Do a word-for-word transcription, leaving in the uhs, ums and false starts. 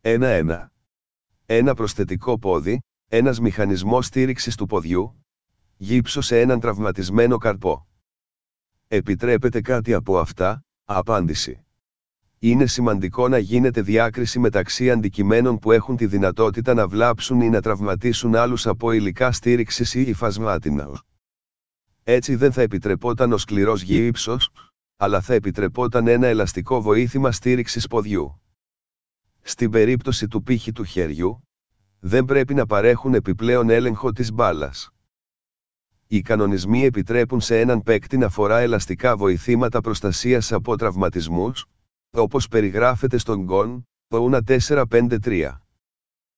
ένα ένα. Ένα προσθετικό πόδι, ένας μηχανισμός στήριξης του ποδιού, γύψο σε έναν τραυματισμένο καρπό. Επιτρέπεται κάτι από αυτά? Απάντηση. Είναι σημαντικό να γίνεται διάκριση μεταξύ αντικειμένων που έχουν τη δυνατότητα να βλάψουν ή να τραυματίσουν άλλους από υλικά στήριξης ή υφασμάτινα. Έτσι δεν θα επιτρεπόταν ο σκληρός γύψος, αλλά θα επιτρεπόταν ένα ελαστικό βοήθημα στήριξης ποδιού. Στην περίπτωση του πύχη του χεριού, δεν πρέπει να παρέχουν επιπλέον έλεγχο της μπάλας. Οι κανονισμοί επιτρέπουν σε έναν παίκτη να φορά ελαστικά βοηθήματα προστασίας από τραυματισμούς, όπως περιγράφεται στον γκον, το ου εν τέσσερα πέντε τρία.